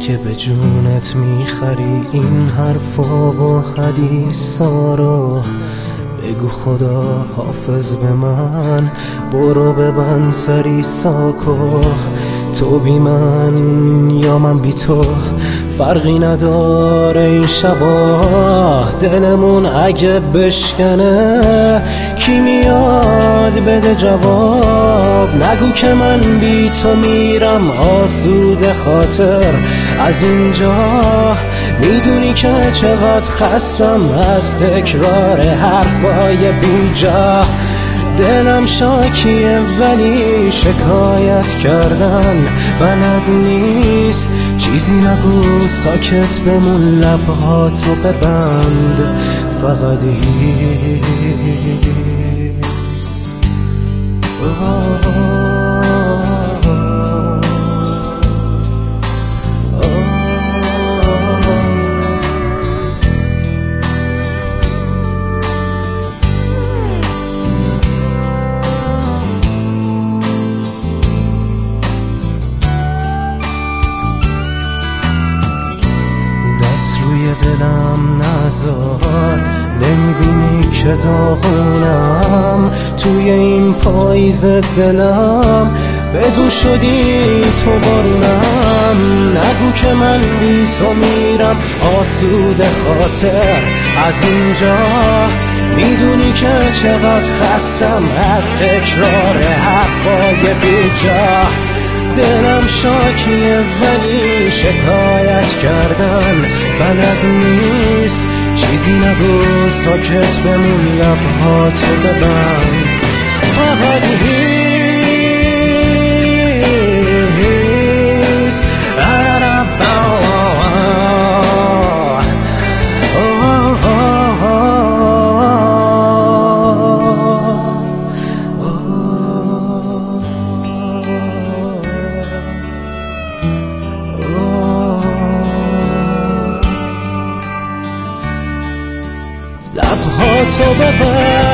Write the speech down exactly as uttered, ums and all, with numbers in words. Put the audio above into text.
که به جونت میخری این حرفا و حدیثا رو. بگو خدا حافظ به من، برو ببند سری ساکو. تو بی من یا من بی تو فرقی نداره این شبا. دلمون اگه بشکنه کی میاد بده جواب. نگو که من بی تو میرم آسوده خاطر از اینجا. میدونی که چقدر خستم از تکرار حرفای بی جا. دلم شاکیه ولی شکایت کردن بلد نیست. چیزی نگو ساکت بمون، لبهاتو ببند فقط هیس. روی دلم نذار، نمیبینی که داغونم توی این پاییز دلم. بدون شدی تو بارونم. نگو که من بی تو میرم آسوده خاطر از اینجا. میدونی که چقدر خستم از تکرار حرفای بی جا. دلم شاکیه ولی شکایت کردن بلد نیست. چیزی نگو ساکت بمون، لبهاتو ببند فقط هیس. لبهاتو ببند